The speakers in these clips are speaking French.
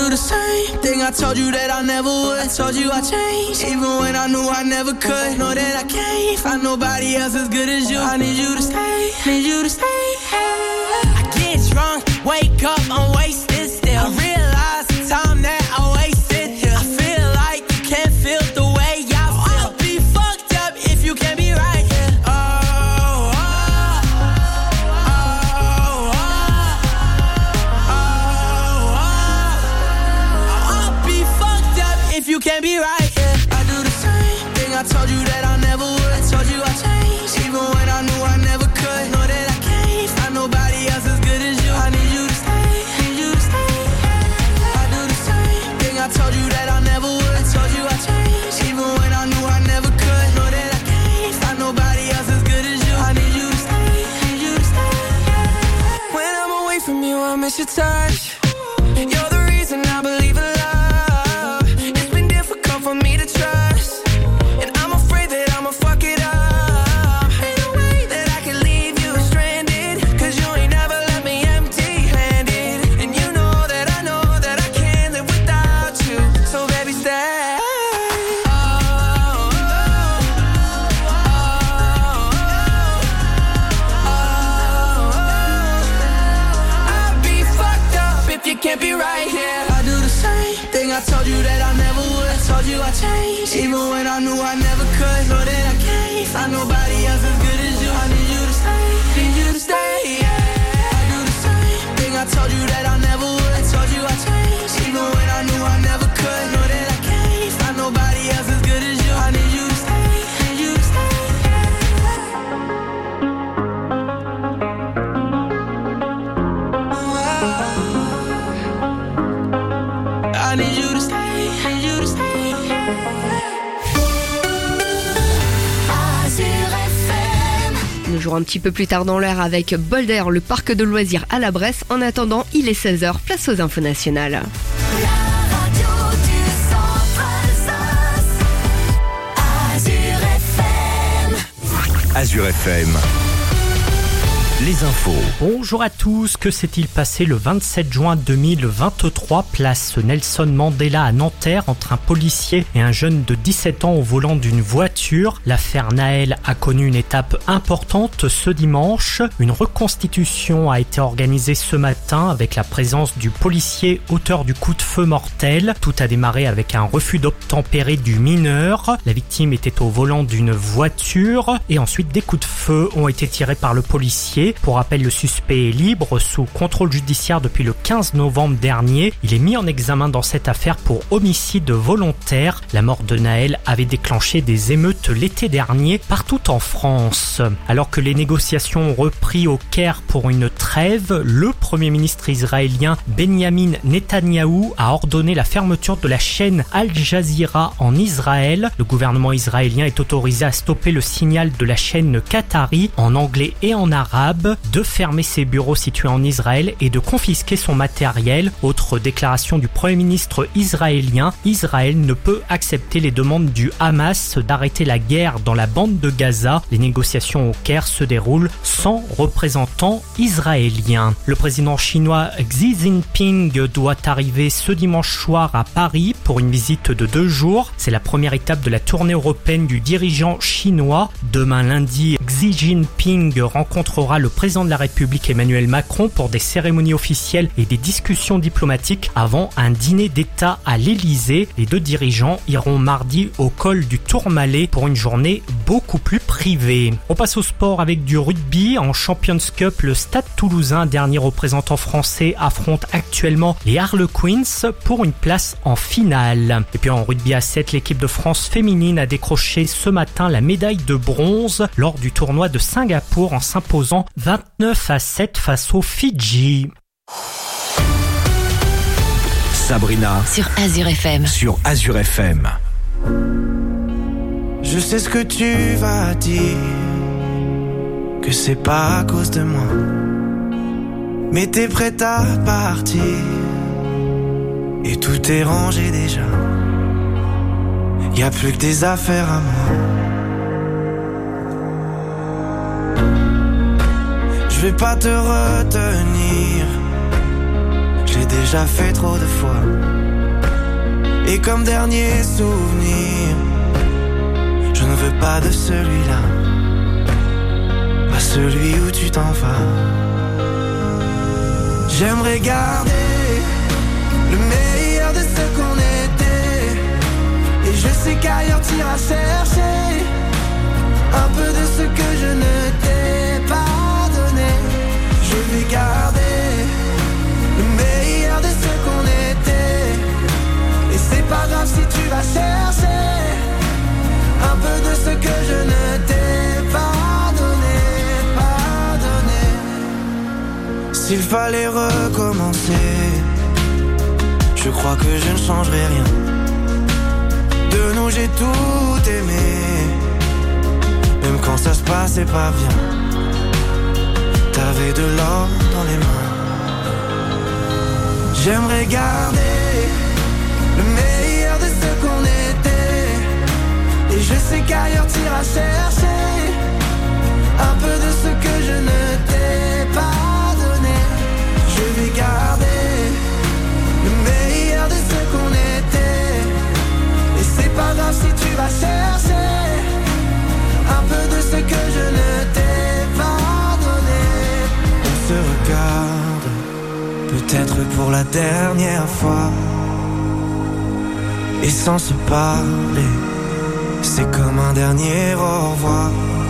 do the same thing I told you that I never would. I told you I changed, even when I knew I never could. Know that I can't find nobody else as good as you. I need you to stay, need you to stay. I get drunk, wake up, I'm wasted still. I realize the time that I wasted here. I feel like you can't feel the way I feel. I'll be fucked up if you can't be right here. If you can't be right, yeah. I do the same thing I told you that I never would. I told you I changed, even when I knew I never could. Know that I can't find nobody else as good as you. I need you to stay, need you to stay. I do the same thing I told you that I never would. I told you I changed, even when I knew I never could. Know that I can't find nobody else as good as you. I need you to stay, need you to stay. When I'm away from you, I miss your touch. You're the reason I believe in love. For me to trust, and I'm afraid that I'ma fuck it up. Ain't no way that I can leave you stranded, cause you ain't never left me empty-handed. And you know that I can't live without you. So baby, stay. I'd be fucked up if you can't be right here. I do the same thing I told you that I never would. Told you I changed, even when I knew I never could. Know that I can't find nobody else as good as you. I need you to stay, need you to stay, yeah. I do the same thing I told you that I never would. I told you I changed, even when I knew I never could. Know that I can't find nobody else as good as you. I need you to stay, need you to stay, yeah. I need you to stay, need you to stay. 2 jours un petit peu plus tard dans l'heure avec Boulder, le parc de loisirs à la Bresse. En attendant, il est 16h, place aux infos nationales. Azure FM. Les infos. Bonjour à tous, que s'est-il passé le 27 juin 2023, place Nelson Mandela à Nanterre, entre un policier et un jeune de 17 ans au volant d'une voiture. L'affaire Naël a connu une étape importante ce dimanche. Une reconstitution a été organisée ce matin avec la présence du policier auteur du coup de feu mortel. Tout a démarré avec un refus d'obtempérer du mineur. La victime était au volant d'une voiture et ensuite des coups de feu ont été tirés par le policier. Pour rappel, le suspect est libre sous contrôle judiciaire depuis le 15 novembre dernier. Il est mis en examen dans cette affaire pour homicide volontaire. La mort de Naël avait déclenché des émeutes l'été dernier partout en France. Alors que les négociations ont repris au Caire pour une trêve, le Premier ministre israélien Benjamin Netanyahou a ordonné la fermeture de la chaîne Al Jazeera en Israël. Le gouvernement israélien est autorisé à stopper le signal de la chaîne qatari en anglais et en arabe, de fermer ses bureaux situés en Israël et de confisquer son matériel. Autre déclaration du Premier ministre israélien, Israël ne peut accepter les demandes du Hamas d'arrêter la guerre dans la bande de Gaza. Les négociations au Caire se déroulent sans représentant israélien. Le président chinois Xi Jinping doit arriver ce dimanche soir à Paris pour une visite de 2 jours. C'est la première étape de la tournée européenne du dirigeant chinois. Demain lundi, Xi Jinping rencontrera le président de la République Emmanuel Macron pour des cérémonies officielles et des discussions diplomatiques avant un dîner d'État à l'Elysée. Les 2 dirigeants iront mardi au col du Tourmalet pour une journée beaucoup plus privée. On passe au sport avec du rugby. En Champions Cup, le Stade Toulousain, dernier représentant français, affronte actuellement les Harlequins pour une place en finale. Et puis en rugby à 7, l'équipe de France féminine a décroché ce matin la médaille de bronze lors du tournoi de Singapour en s'imposant 29-7 face aux Fidji. Sabrina sur Azure FM. Sur Azure FM. Je sais ce que tu vas dire, que c'est pas à cause de moi, mais t'es prête à partir et tout est rangé déjà. Y a plus que des affaires à moi. Je vais pas te retenir, j'ai déjà fait trop de fois. Et comme dernier souvenir, je ne veux pas de celui-là, pas celui où tu t'en vas. J'aimerais garder le meilleur de ce qu'on était, et je sais qu'ailleurs t'iras chercher un peu de ce que je ne t'ai pas donné. Je vais garder le meilleur de ce qu'on était, et c'est pas grave si tu vas chercher un peu de ce que je ne t'ai pas donné, pas donné. S'il fallait recommencer, je crois que je ne changerai rien. De nous j'ai tout aimé, même quand ça se passait pas bien. T'avais de l'or dans les mains. J'aimerais garder le meilleur de ce qu'on était, et je sais qu'ailleurs t'iras chercher un peu de ce que je ne t'ai pas donné. Je vais garder le meilleur de ce qu'on était, et c'est pas grave si tu vas chercher un peu de ce que je ne t'ai pas donné. On se regarde, peut-être pour la dernière fois, et sans se parler, c'est comme un dernier au revoir.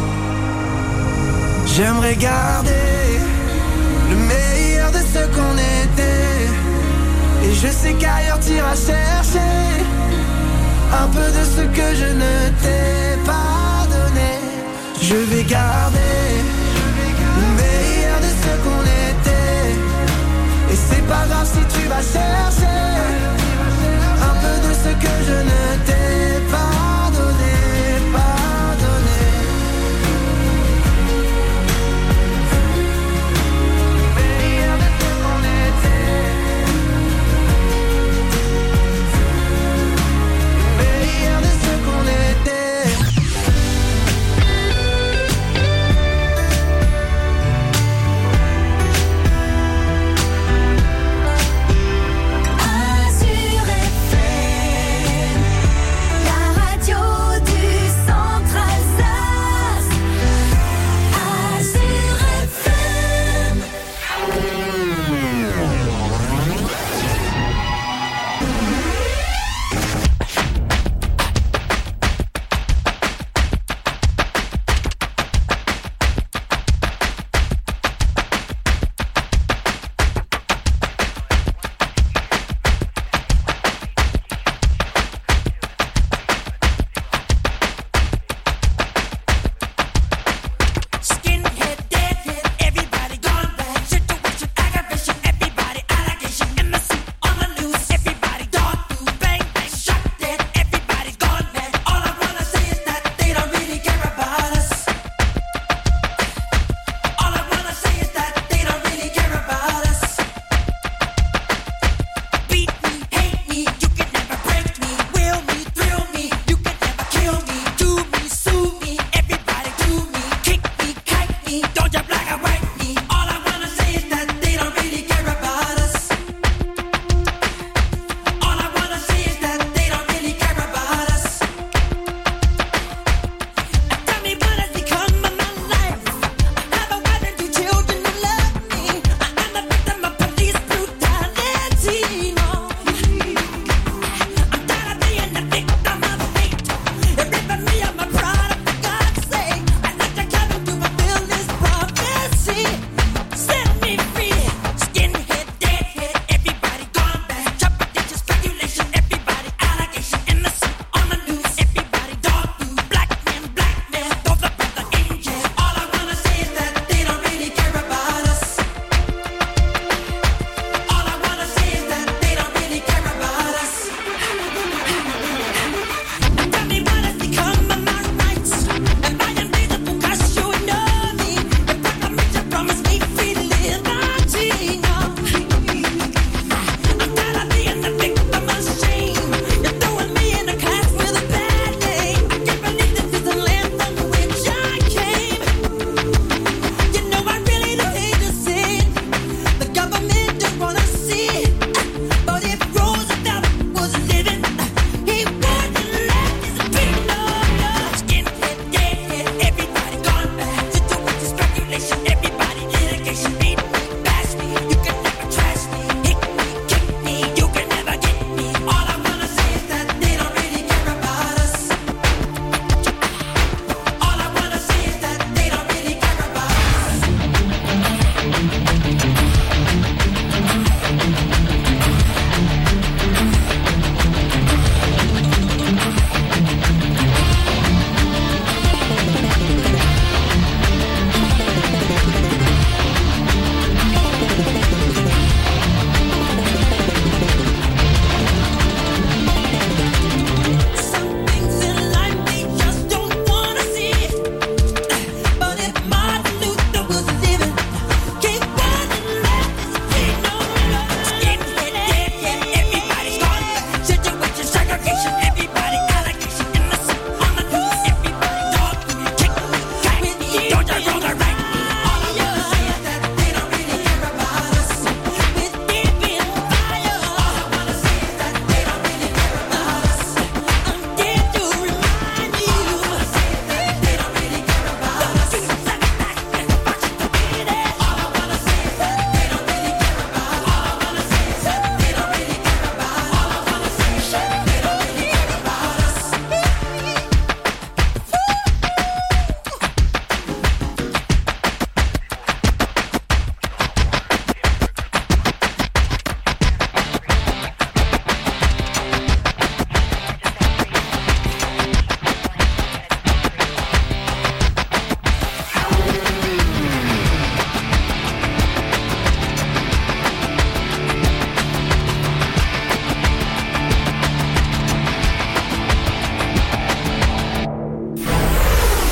J'aimerais garder le meilleur de ce qu'on était, et je sais qu'ailleurs t'iras chercher un peu de ce que je ne t'ai pas donné. Je vais garder le meilleur de ce qu'on était, et c'est pas grave si tu vas chercher un peu de ce que je ne t'ai pas donné, pas donné. Le meilleur de ce qu'on était, le meilleur de ce qu'on était. Azur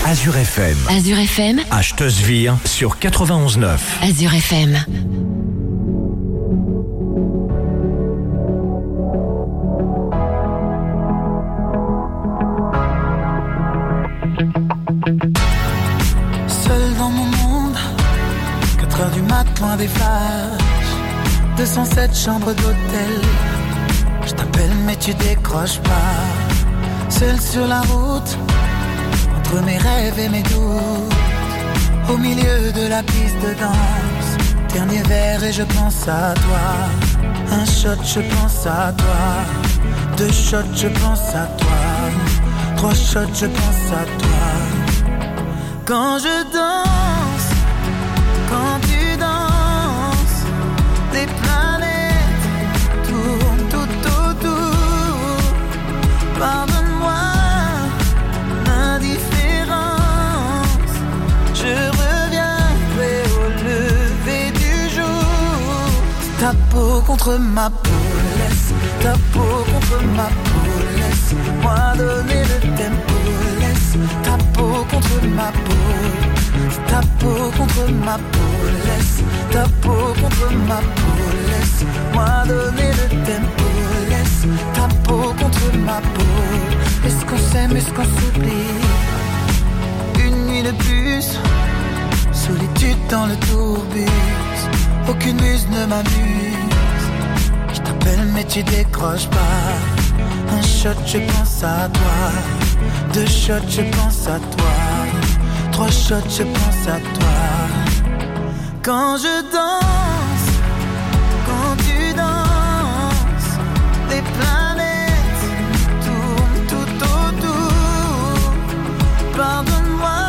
Azure FM. Azure FM. À Stesvire sur 91.9. Azure FM. Seul dans mon monde, 4h du mat, loin des flashs, 207 chambres d'hôtel. Je t'appelle mais tu décroches pas. Seul sur la route, entre mes rêves et mes doutes, au milieu de la piste de danse. Dernier verre et je pense à toi. Un shot, je pense à toi. 2 shots, je pense à toi. 3 shots, je pense à toi. Quand je danse, quand tu danses, les planètes tournent tout autour. Pardonne-moi l'indifférence, je reviendrai au lever du jour. Ta peau contre ma peau, laisse ta peau contre ma peau, laisse-moi donner le tempo, laisse ta peau contre ma peau, ta peau contre ma peau, laisse ta peau contre ma peau, laisse-moi donner le tempo, laisse ta peau contre ma peau. Est-ce qu'on s'aime, est-ce qu'on s'oublie? Une nuit de plus, solitude dans le tourbus, aucune muse ne m'amuse. Je t'appelle mais tu décroches pas. Un shot, je pense à toi. 2 shots, je pense à toi. 3 shots, je pense à toi. Quand je danse, quand tu danses, les planètes tournent tout autour. Pardonne-moi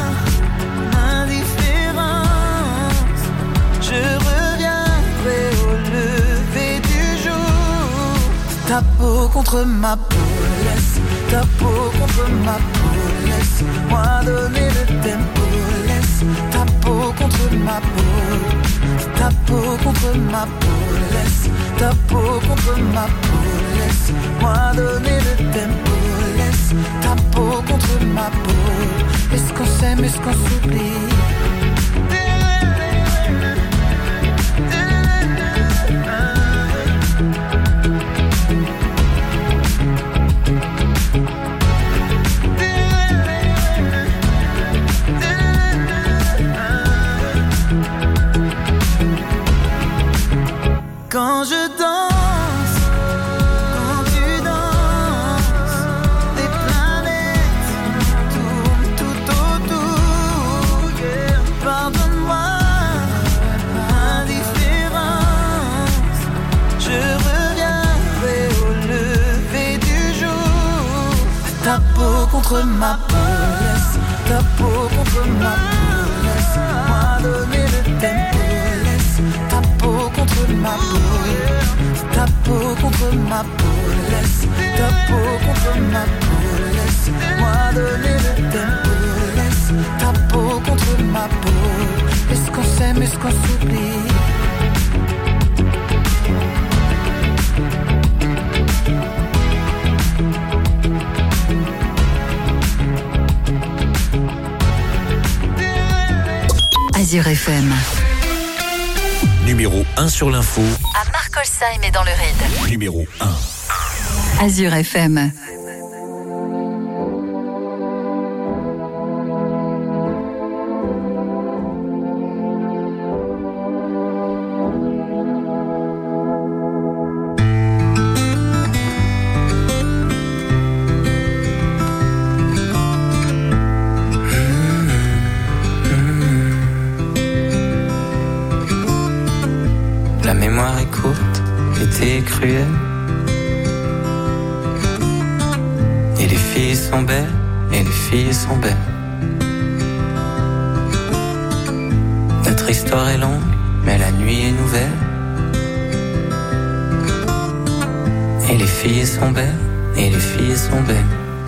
l'indifférence, je reviendrai au lever du jour. Ta peau contre ma peau, laisse ta peau contre ma peau, laisse-moi donner le tempo, laisse ta peau contre ma peau, ta peau contre ma peau, laisse ta peau contre ma peau, laisse-moi donner le tempo, laisse ta peau contre ma peau. Est-ce qu'on s'aime, est-ce qu'on s'oublie? Quand je danse, quand tu danses, les planètes tournent tout autour. Yeah. Pardonne-moi l'indifférence, je reviendrai au lever du jour. Ta peau contre ma peau, laisse ta peau contre ma peau, laisse-moi donner le tempo, laisse ta peau contre ma peau, ta peau contre ma peau, laisse ta peau contre ma peau, laisse-moi donner le tempo, laisse ta peau contre ma peau. Est-ce qu'on s'aime, est-ce qu'on s'oublie? Azure FM. Numéro 1 sur l'info. À Markolsheim et dans le Raid. Numéro 1. Azure FM. La mémoire est courte, l'été est cruel. Et les filles sont belles, et les filles sont belles. Notre histoire est longue, mais la nuit est nouvelle. Et les filles sont belles, et les filles sont belles.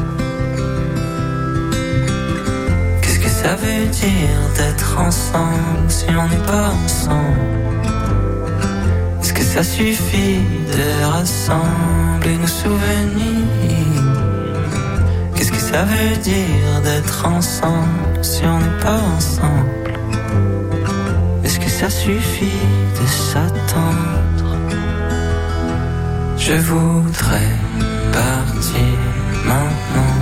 Qu'est-ce que ça veut dire d'être ensemble si on n'est pas ensemble? Est-ce que ça suffit de rassembler nos souvenirs? Qu'est-ce que ça veut dire d'être ensemble si on n'est pas ensemble? Est-ce que ça suffit de s'attendre? Je voudrais partir maintenant,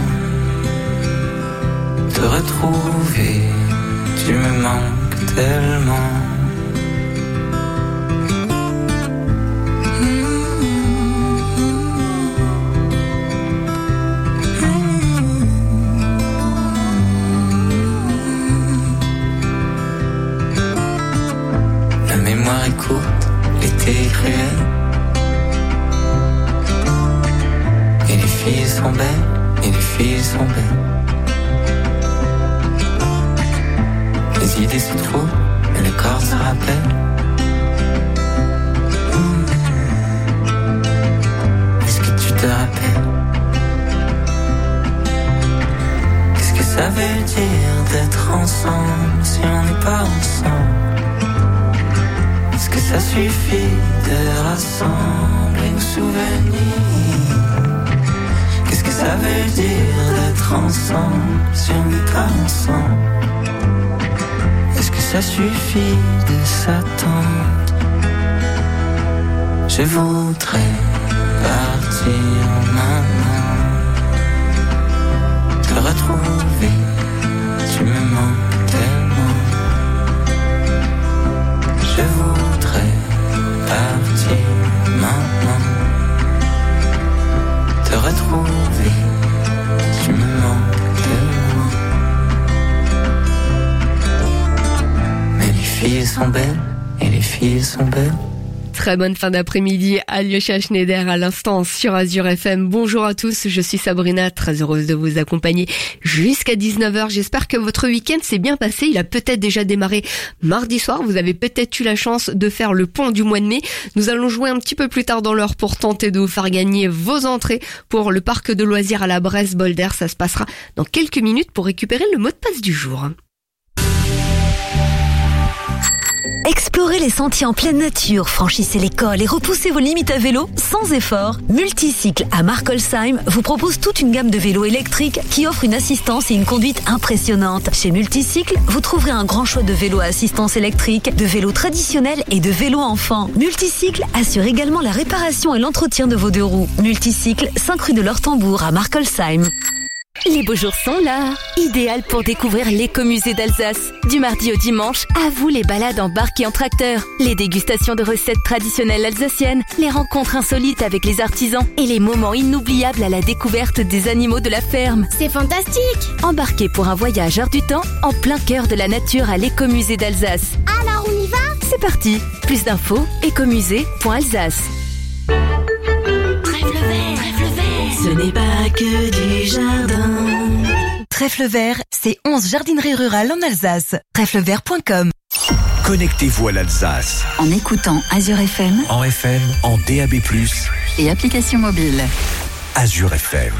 te retrouver, tu me manques tellement. La mémoire est courte, l'été est cruel, et les filles sont belles, et les filles sont belles. Les idées se trouvent, et le corps se rappelle. Est-ce que tu te rappelles? Qu'est-ce que ça veut dire d'être ensemble si on n'est pas ensemble? Est-ce que ça suffit de rassembler nos souvenirs? Qu'est-ce que ça veut dire d'être ensemble si on n'est pas ensemble? Est-ce que ça suffit de s'attendre? Je voudrais partir maintenant, te retrouver, tu me manques tellement. Je voudrais partir maintenant, te retrouver, tu me manques tellement. Mais les filles sont belles, et les filles sont belles. Très bonne fin d'après-midi, Alyosha Schneider à l'instant sur Azure FM. Bonjour à tous, je suis Sabrina, très heureuse de vous accompagner jusqu'à 19h. J'espère que votre week-end s'est bien passé. Il a peut-être déjà démarré mardi soir. Vous avez peut-être eu la chance de faire le pont du mois de mai. Nous allons jouer un petit peu plus tard dans l'heure pour tenter de vous faire gagner vos entrées pour le parc de loisirs à la Bresse Boulder. Ça se passera dans quelques minutes pour récupérer le mot de passe du jour. Explorez les sentiers en pleine nature, franchissez les cols et repoussez vos limites à vélo sans effort. Multicycle à Markolsheim vous propose toute une gamme de vélos électriques qui offrent une assistance et une conduite impressionnantes. Chez Multicycle, vous trouverez un grand choix de vélos à assistance électrique, de vélos traditionnels et de vélos enfants. Multicycle assure également la réparation et l'entretien de vos deux roues. Multicycle, 5 rue de l'Ortembourg à Markolsheim. Les beaux jours sont là, idéal pour découvrir l'écomusée d'Alsace. Du mardi au dimanche, à vous les balades en barque et en tracteur, les dégustations de recettes traditionnelles alsaciennes, les rencontres insolites avec les artisans et les moments inoubliables à la découverte des animaux de la ferme. C'est fantastique! Embarquez pour un voyage hors du temps, en plein cœur de la nature à l'écomusée d'Alsace. Alors on y va? C'est parti! Plus d'infos, écomusée.alsace. Ce n'est pas que du jardin. Trèfle Vert, c'est 11 jardineries rurales en Alsace. Trèflevert.com. Connectez-vous à l'Alsace. En écoutant Azure FM. En FM, en DAB+. Et application mobile. Azure FM.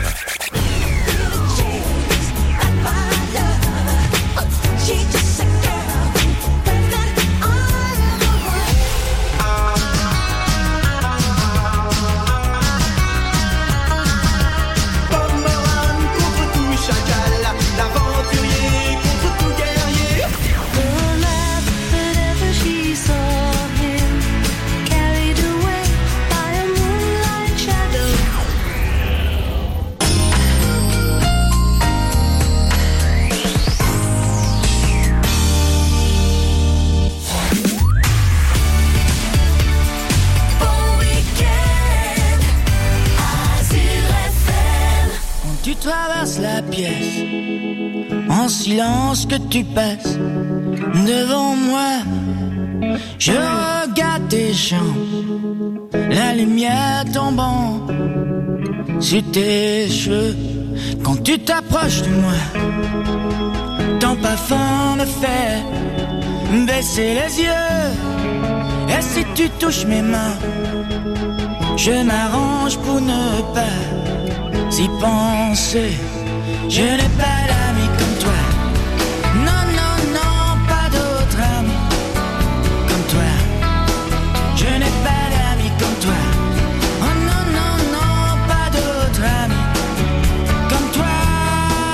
La pièce, en silence que tu passes devant moi. Je regarde tes jambes, la lumière tombant sur tes cheveux. Quand tu t'approches de moi, ton parfum me fait baisser les yeux. Et si tu touches mes mains, je m'arrange pour ne pas y penser. Je n'ai pas d'ami comme toi. Non, non, non, pas d'autre ami comme toi. Je n'ai pas d'ami comme toi. Oh non, non, non, pas d'autre ami comme toi.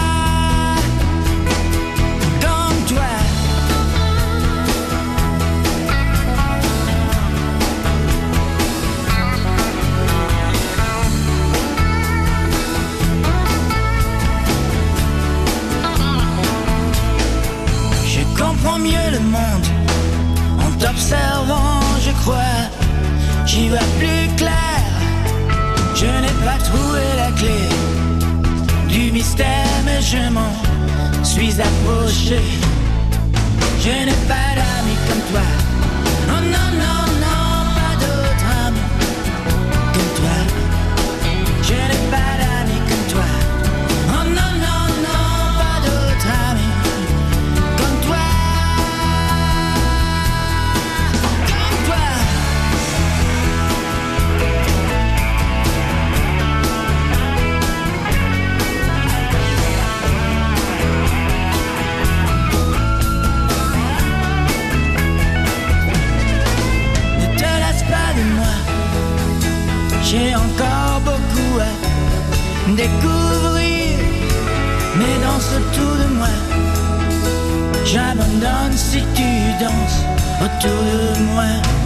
parfois j'y vois plus clair. Je n'ai pas trouvé la clé du mystère, mais je m'en suis approché. Je n'ai pas d'amis comme toi. Oh non, non, non, pas d'autres amis comme toi. Je n'ai pas d'amis comme toi. Oh non, non, non, pas d'autres amis comme toi. Comme toi. J'ai encore beaucoup à découvrir, mais dans ce tout de moi, j'abandonne si tu danses autour de moi.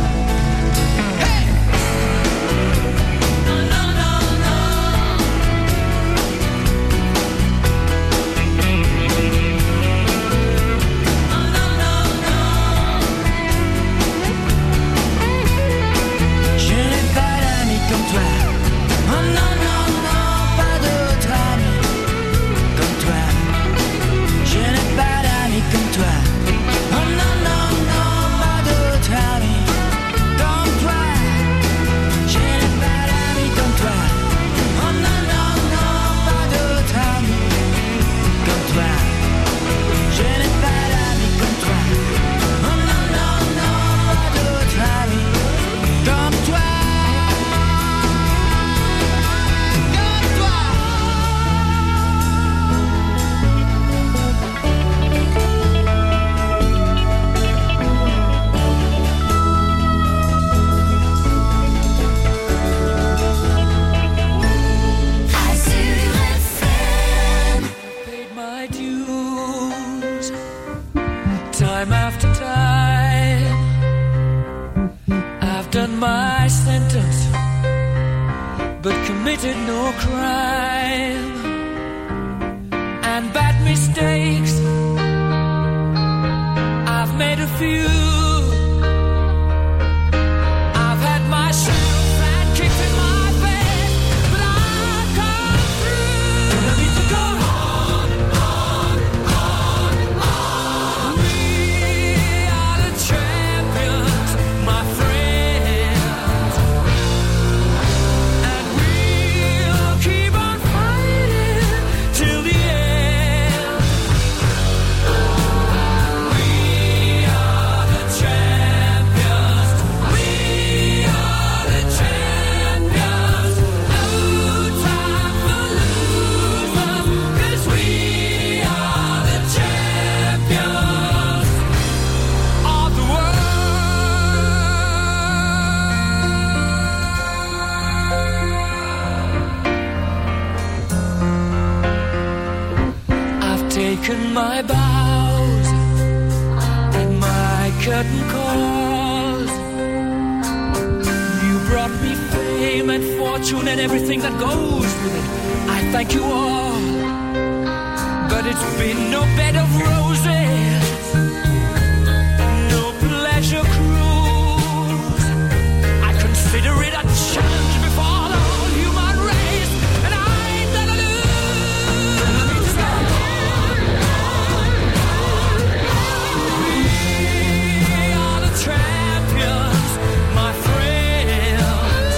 My bows and my curtain calls. You brought me fame and fortune and everything that goes with it. I thank you all, but it's been no bed of roses, no pleasure cruise. I consider it a challenge before the whole human race, and I ain't gonna lose. Champions, my friends,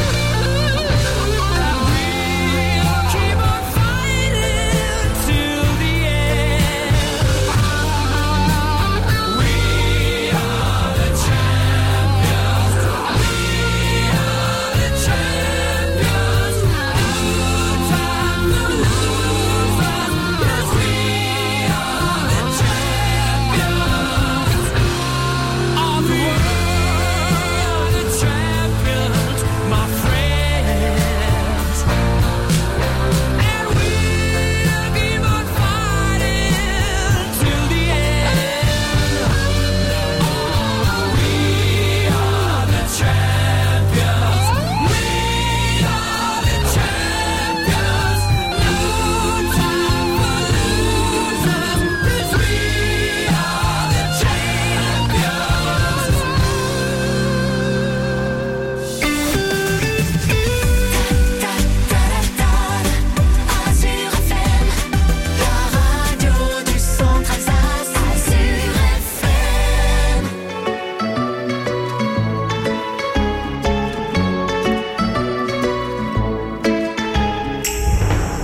and we'll keep on fighting till the end. We are the champions. We are the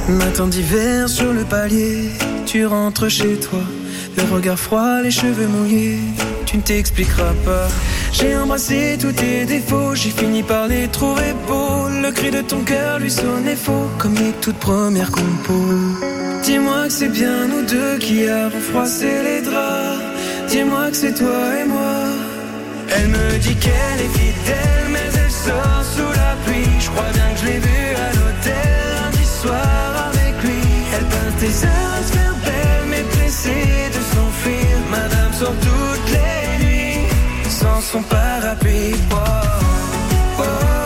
Matin d'hiver sur le palier, tu rentres chez toi, le regard froid, les cheveux mouillés, tu ne t'expliqueras pas. J'ai embrassé tous tes défauts, j'ai fini par les trouver beaux. Le cri de ton cœur lui sonnait faux, comme les toutes premières compos. Dis-moi que c'est bien nous deux qui avons froissé les draps. Dis-moi que c'est toi et moi. Elle me dit qu'elle est fidèle, mais elle sort sous la pluie. Je crois bien que je l'ai vue à l'hôtel lundi soir avec lui. Elle peint tes heures à se faire belle, mais pressée de s'enfuir. Madame sort toutes les nuits sans son parapluie. Oh, oh, oh,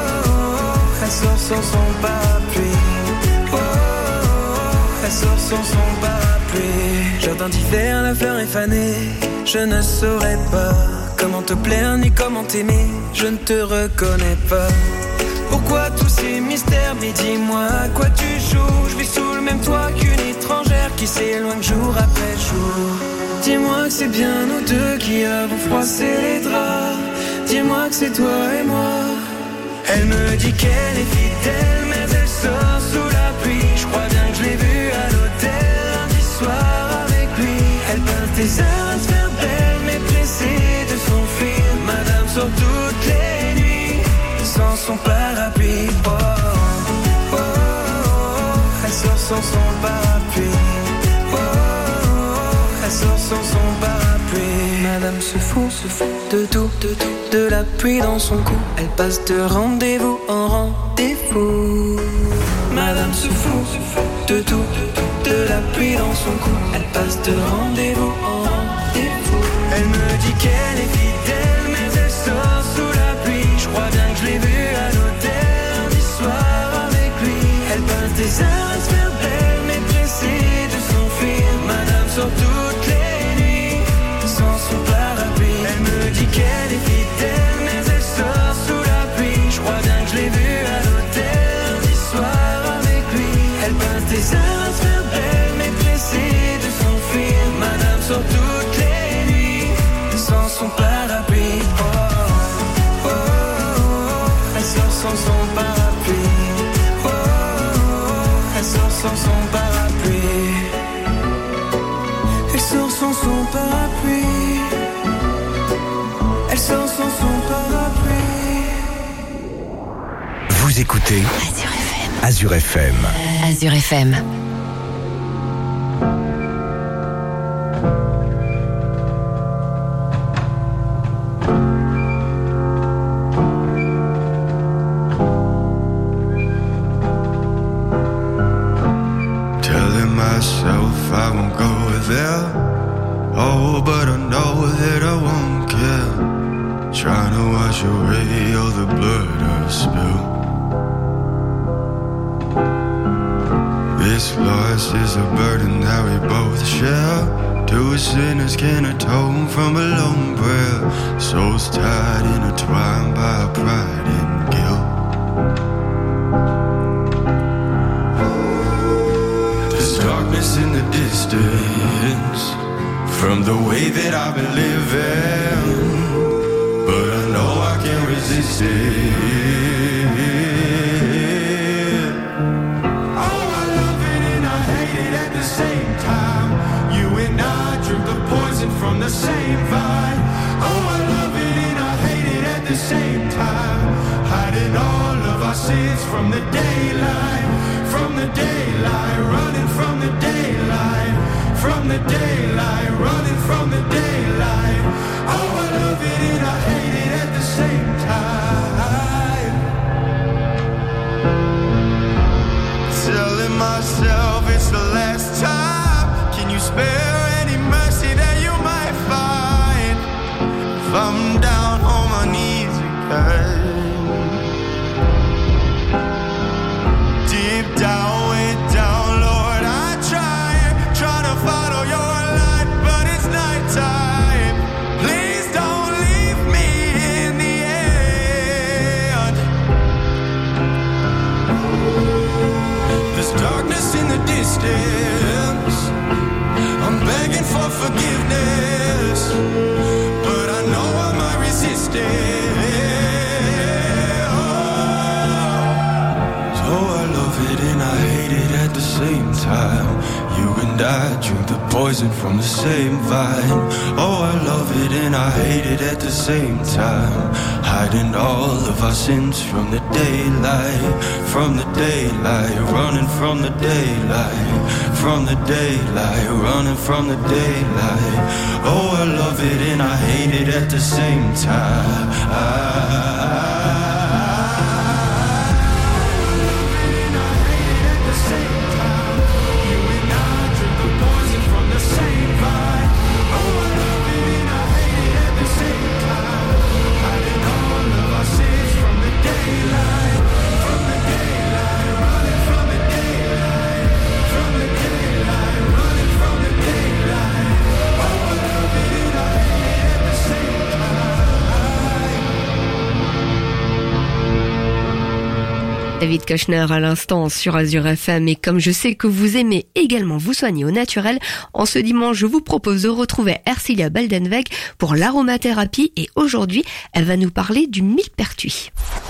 oh. Elle sort sans son parapluie. Oh, oh, oh. Elle sort sans son parapluie. Jardin d'hiver, la fleur est fanée. Je ne saurais pas comment te plaire ni comment t'aimer. Je ne te reconnais pas. Pourquoi tous ces mystères? Mais dis-moi à quoi tu joues. Je vis sous le même toit qu'une étrangère qui s'éloigne jour après jour. Dis-moi que c'est bien nous deux qui avons froissé les draps. Dis-moi que c'est toi et moi. Elle me dit qu'elle est fidèle, mais elle sort sous la pluie. Je crois bien que je l'ai vue à l'hôtel lundi soir avec lui. Elle peint tes heures à se faire belle, mais pressée de s'enfuir. Madame sort toutes les nuits sans son parapluie. Oh, oh, oh, oh. Elle sort sans son parapluie. Oh, oh, oh. Elle sort sans son parapluie. Madame se fout de tout, de la pluie dans son cou. Elle passe de rendez-vous en rendez-vous. Madame se fout de tout, de la pluie dans son cou. Elle passe de rendez-vous en rendez-vous. Elle me dit qu'elle est fidèle, mais elle sort sous la pluie. Je crois bien que je l'ai vue à l'hôtel lundi soir avec lui. Elle passe des heures à se faire belle, mais pressée de s'enfuir. Madame sort toutes les nuits sans son parapluie. Elle me dit qu'elle est fidèle, mais elle sort sous la pluie. Je crois bien que je l'ai vue à l'hôtel lundi soir avec lui. Elle passe des heures à se faire belle, mais pressée de s'enfuir. Madame sort toutes les nuits sans son parapluie. Oh, oh, oh, oh. Elle sort sans son parapluie. Oh, oh, oh. Elle sort sans son parapluie. Elle sort sans son parapluie. Elle sort sans son parapluie. Vous écoutez Azure FM. Azure FM. Telling myself I won't go there. Oh, but I know that I won't care. Trying to wash away all the blood I've spilled. This loss is a burden that we both share. Two sinners can atone from a lone prayer. Souls tied, intertwined by pride and guilt. There's darkness in the distance from the way that I've been living, but I know I can't resist it. Oh, I love it and I hate it at the same time. You and I drink the poison from the same vine. Oh, I love it and I hate it at the same time. Hiding all of our sins from the daylight, from the daylight, running from the daylight, from the daylight, running from the daylight. Oh, I love it and I hate it at the same time. Telling myself it's the last time. Can you spare any mercy that you might find? If I'm down on my knees again, deep down, way down, Lord, I try to follow your light, but it's nighttime. Please don't leave me in the end. There's darkness in the distance. I'm begging for forgiveness, but I know I might resist it. time. You and I drink the poison from the same vine. Oh, I love it and I hate it at the same time. Hiding all of our sins from the daylight, from the daylight, running from the daylight, from the daylight, running from the daylight. Oh, I love it and I hate it at the same time. David Kushner à l'instant sur Azure FM, et comme je sais que vous aimez également vous soigner au naturel, en ce dimanche je vous propose de retrouver Ercilia Baldenweg pour l'aromathérapie, et aujourd'hui elle va nous parler du millepertuis.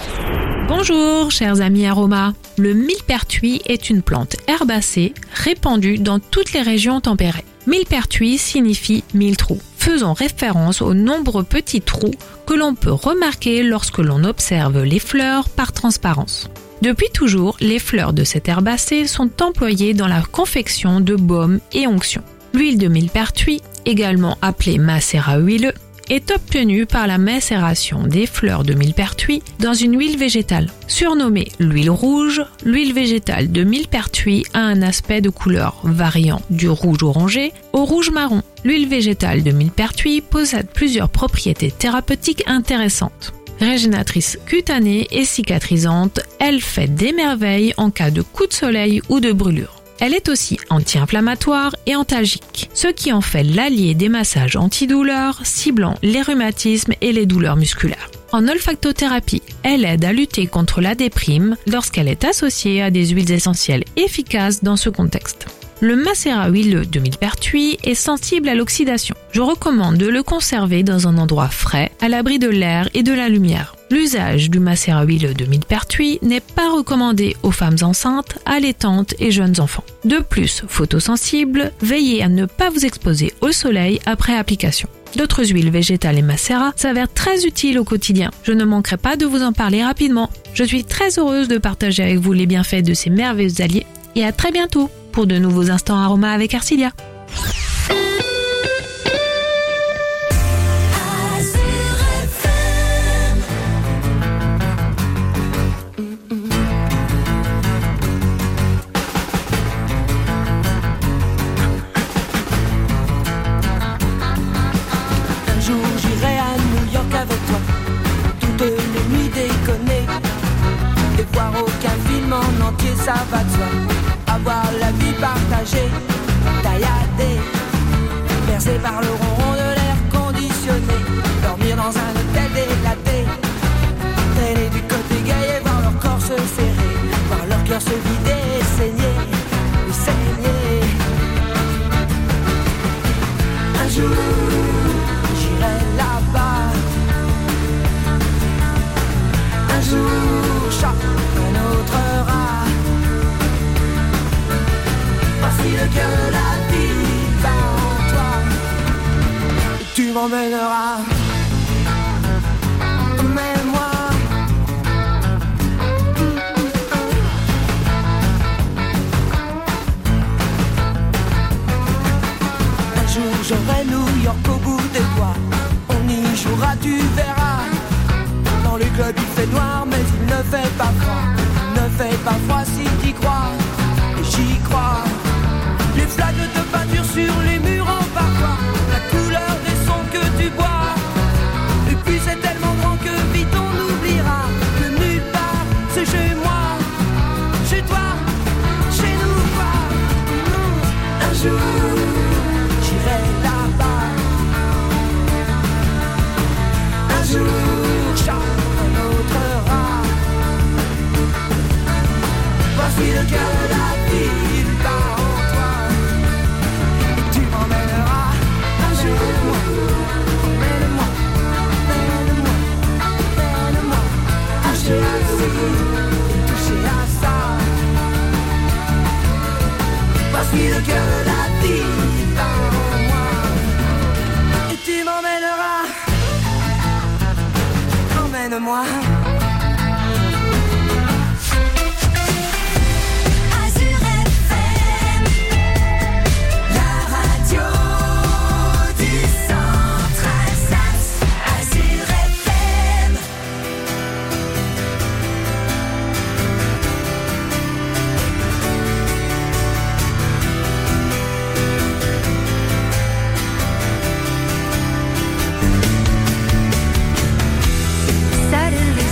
Bonjour chers amis aromas, le millepertuis est une plante herbacée répandue dans toutes les régions tempérées. Millepertuis signifie 1000 trous, faisant référence aux nombreux petits trous que l'on peut remarquer lorsque l'on observe les fleurs par transparence. Depuis toujours, les fleurs de cette herbacée sont employées dans la confection de baumes et onctions. L'huile de millepertuis, également appelée macérat huileux, est obtenue par la macération des fleurs de millepertuis dans une huile végétale. Surnommée l'huile rouge, l'huile végétale de millepertuis a un aspect de couleur variant du rouge orangé au rouge marron. L'huile végétale de millepertuis possède plusieurs propriétés thérapeutiques intéressantes. Régénératrice cutanée et cicatrisante, elle fait des merveilles en cas de coup de soleil ou de brûlure. Elle est aussi anti-inflammatoire et antalgique, ce qui en fait l'allié des massages antidouleurs, ciblant les rhumatismes et les douleurs musculaires. En olfactothérapie, elle aide à lutter contre la déprime lorsqu'elle est associée à des huiles essentielles efficaces dans ce contexte. Le macérat huileux de millepertuis est sensible à l'oxydation. Je recommande de le conserver dans un endroit frais, à l'abri de l'air et de la lumière. L'usage du macérat huileux de millepertuis n'est pas recommandé aux femmes enceintes, allaitantes et jeunes enfants. De plus, photosensibles, veillez à ne pas vous exposer au soleil après application. D'autres huiles végétales et macérats s'avèrent très utiles au quotidien. Je ne manquerai pas de vous en parler rapidement. Je suis très heureuse de partager avec vous les bienfaits de ces merveilleux alliés, et à très bientôt pour de nouveaux instants aromas avec Ercilia. Un jour j'irai à New York avec toi, toutes les nuits déconner, et voir aucun film en entier, ça va de soi. Avoir la vie partagée, tailladée, bercée par le ronron de l'air conditionné, dormir dans un hôtel délaté, traîner du côté gay et voir leur corps se serrer, voir leur cœur se vider et saigner, saigner. Un jour, j'irai là-bas, un jour, chaque un autre rat. Voici le cœur de la vie bat en toi, et tu m'emmèneras. Emmène-moi. Un jour j'aurai New York au bout des doigts, on y jouera, tu verras. Dans le club il fait noir mais il ne fait pas froid, il ne fait pas froid si t'y crois, et j'y crois. Les flaques de peinture sur les murs en parfois, la couleur des sons que tu bois. Et puis c'est tellement grand que vite on oubliera que nulle part c'est chez moi, chez toi, chez nous quoi. Un jour j'irai là-bas, un jour chaque un autre rat. Voici le cœur de la ville bat en toi, et tu m'emmèneras un jour. Emmène-moi, emmène-moi, emmène-moi, toucher à ci, toucher à ça. suis le cœur de la vie dans moi. Et tu m'emmèneras, emmène-moi. Suddenly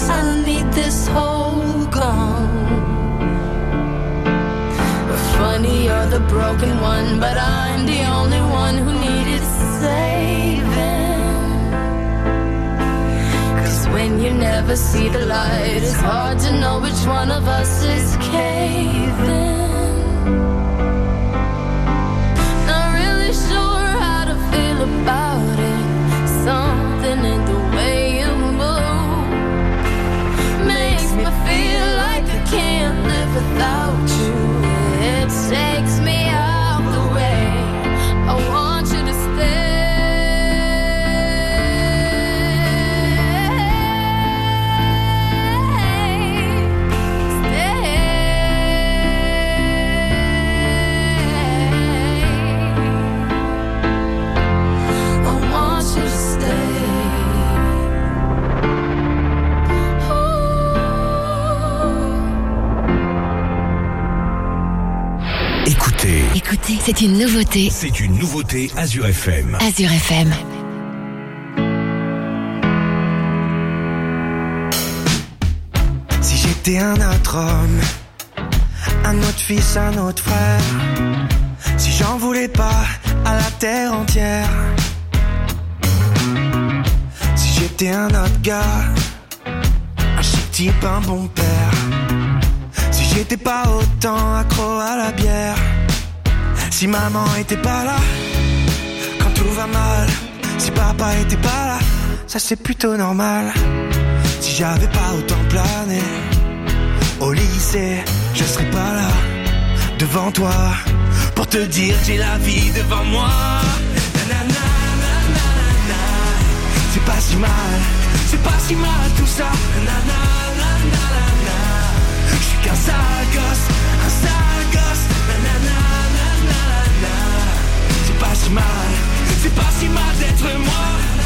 underneath this hole gone. Funny, you're the broken one, but I'm the only one who needed saving. 'Cause when you never see the light, it's hard to know which one of us is caving. Not really sure how to feel about it. Something in the way you move makes me feel like I can't live without you. It takes me out the way. I want you to stay. I want you to stay. Écoutez, c'est une nouveauté. C'est une nouveauté Azure FM. Azure FM. Si j'étais un autre homme, un autre fils, un autre frère, si j'en voulais pas à la terre entière, si j'étais un autre gars, un chic type, un bon père, si j'étais pas autant accro à la bière, si maman était pas là quand tout va mal, si papa était pas là, ça c'est plutôt normal. Si j'avais pas autant plané au lycée, je serais pas là devant toi pour te dire j'ai la vie devant moi. Nanana, nanana, c'est pas si mal tout ça. Nanana, nanana, je suis qu'un sale gosse, nanana, nanana, c'est pas si mal d'être moi.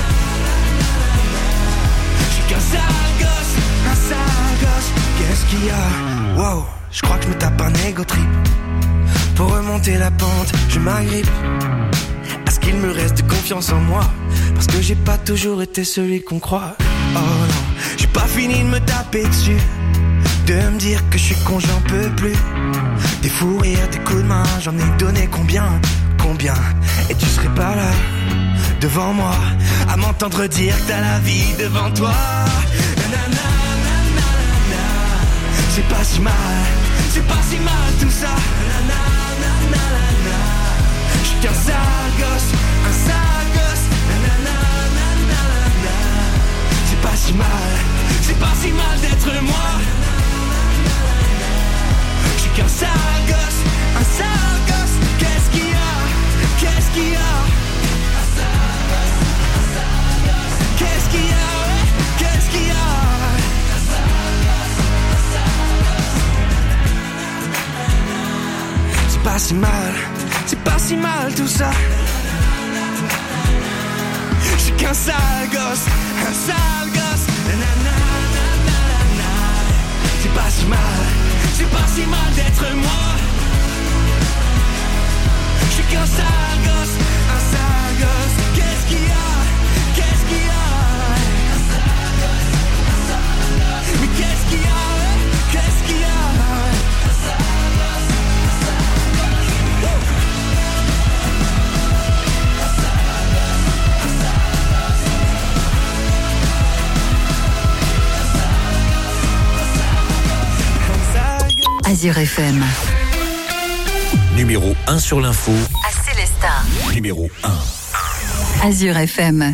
Qu'un sale gosse, qu'est-ce qu'il y a? Wow, je crois que je me tape un ego trip. Pour remonter la pente, je m'agrippe à ce qu'il me reste de confiance en moi, parce que j'ai pas toujours été celui qu'on croit. Oh non, j'ai pas fini de me taper dessus, de me dire que je suis con, j'en peux plus. Des fous rires, des coups de main, j'en ai donné combien? Et tu serais pas là devant moi à m'entendre dire que t'as la vie devant toi. Nanana, nanana, c'est pas si mal tout ça. Nanana, nanana, je suis qu'un sale gosse, nanana, nanana, c'est pas si mal d'être moi. Je suis qu'un sale gosse, qu'est-ce qu'il y a? Qu'est-ce qu'il y a? C'est pas si mal tout ça. Je suis qu'un sale gosse, nanana, nanana, c'est pas si mal d'être moi. Je suis qu'un sale gosse, qu'est-ce qu'il y a? Mais qu'est-ce qu'il y a? Azure FM. Numéro 1 sur l'info. À Célestat. Numéro 1. Azure FM.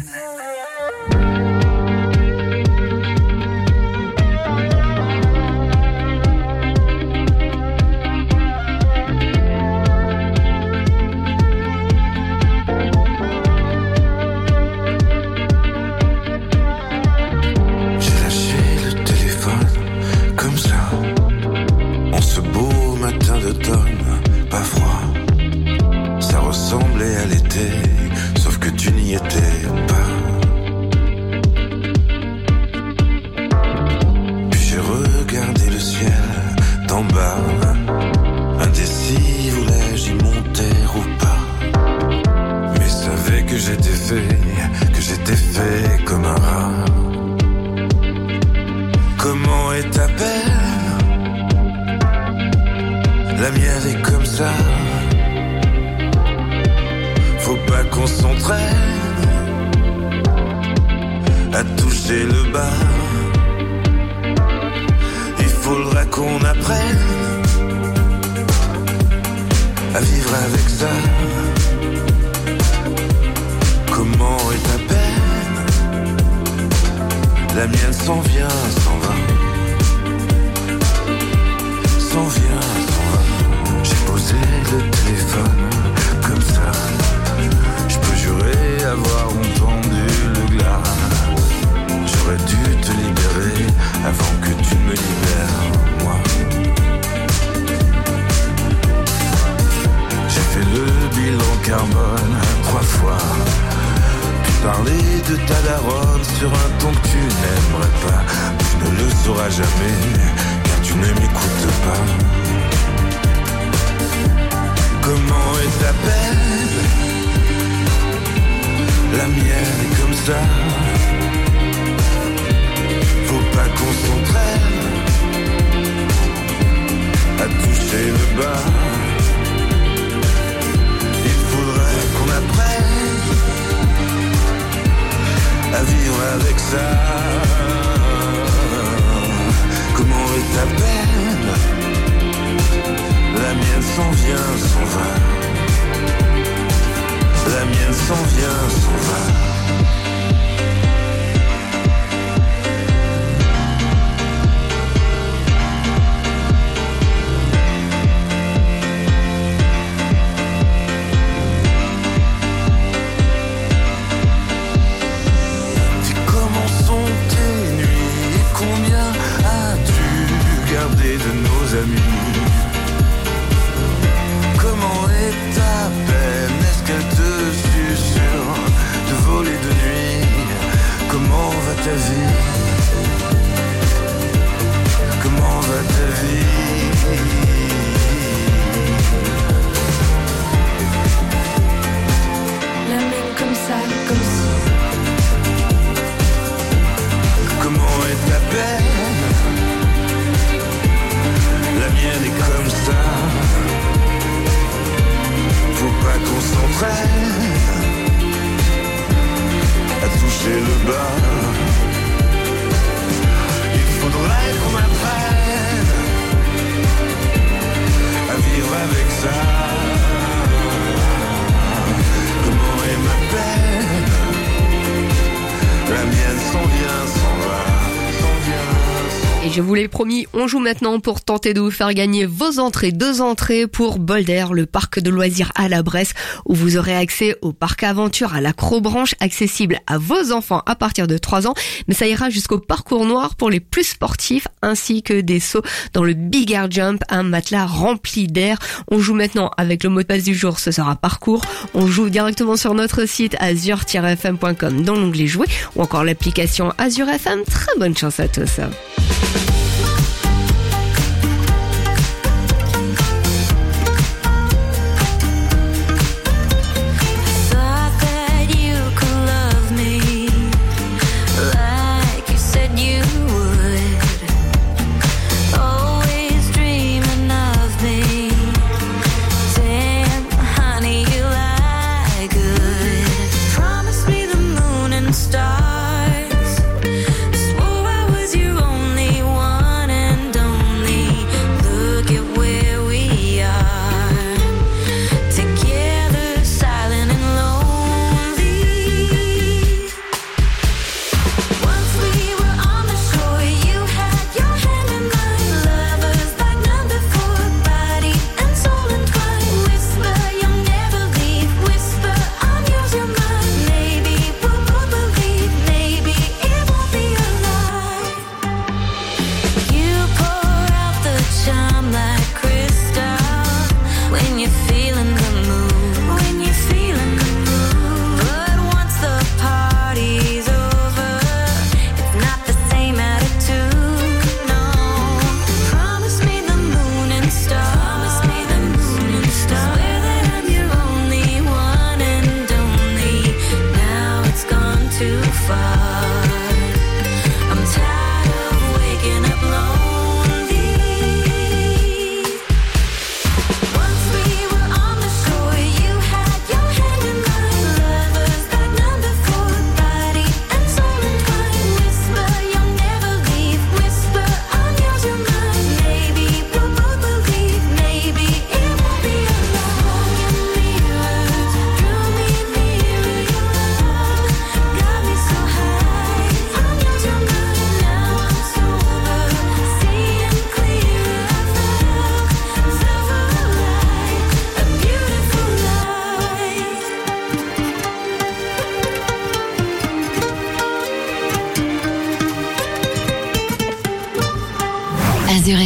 Sauf que tu n'y étais pas. Puis j'ai regardé le ciel d'en bas, indécis, voulais-je y monter ou pas. Mais savais que j'étais fait comme un rat. La mienne est comme ça. Faut pas qu'on s'entraîne à toucher le bas. Il faudra qu'on apprenne à vivre avec ça. Comment est ta peine? La mienne s'en vient, s'en va. S'en vient, s'en va. J'ai posé le téléphone comme ça. Je peux jurer avoir entendu le glas. J'aurais dû te libérer avant que tu me libères, moi. J'ai fait le bilan carbone 3 fois. Tu parlais de ta daronne sur un ton que tu n'aimerais pas. Tu ne le sauras jamais, car tu ne m'écoutes pas. Comment est ta peine? La mienne est comme ça. Faut pas qu'on s'entraîne à toucher le bas. Il faudrait qu'on apprenne à vivre avec ça. Comment est ta peine? La mienne s'en vient, s'en va. La mienne s'en vient, s'en va. De nos amis. Comment est ta peine? Est-ce qu'elle te susurre de voler de nuit? Comment va ta vie? Comment va ta vie? La mienne comme ça, comme ça. Comment est ta peine? La mienne est comme ça. Faut pas qu'on s'entraîne à toucher le bas. Il faudrait qu'on apprenne à vivre avec ça. Comment est ma peine? La mienne s'en vient, s'en va, s'en vient. Et je vous l'ai promis, on joue maintenant pour tenter de vous faire gagner vos entrées, 2 entrées pour Boulder, le parc de loisirs à la Bresse, où vous aurez accès au parc aventure à l'Acrobranche, accessible à vos enfants à partir de 3 ans, mais ça ira jusqu'au parcours noir pour les plus sportifs, ainsi que des sauts dans le Big Air Jump, un matelas rempli d'air. On joue maintenant avec le mot de passe du jour, ce sera parcours. On joue directement sur notre site azur-fm.com dans l'onglet jouer, ou encore l'application Azur FM. Très bonne chance à tous. Stars, swore I was your only one.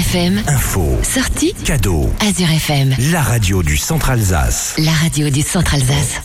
FM. Info. Sortie. Cadeau. Azure FM. La radio du Centre-Alsace. La radio du Centre-Alsace.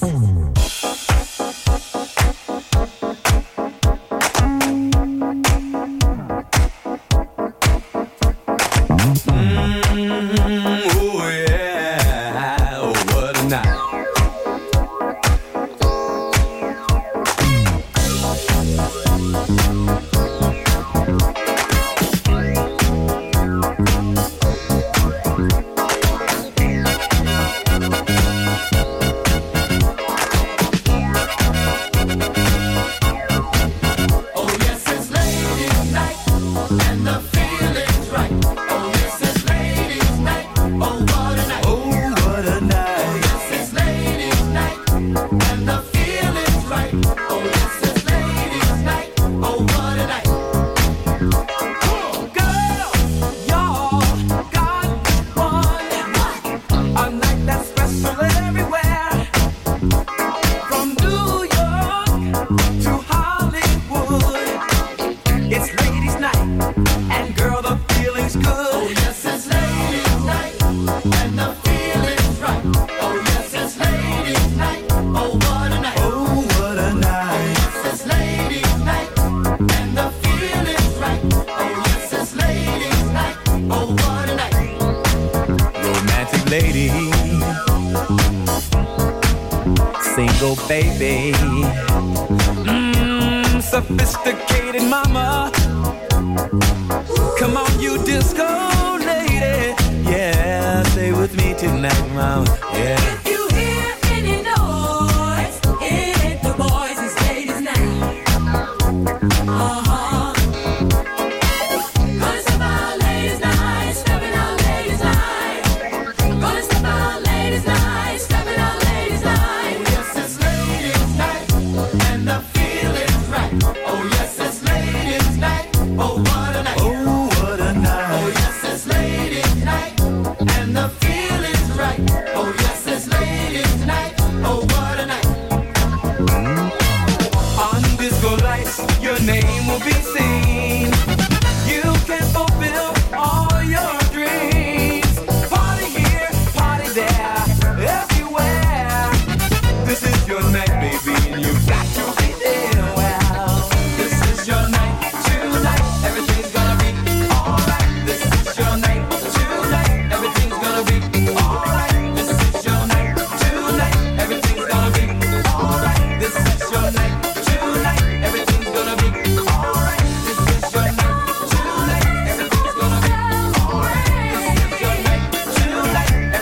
Single baby, sophisticated mama. Come on, you disco lady, yeah, stay with me tonight, mama, yeah.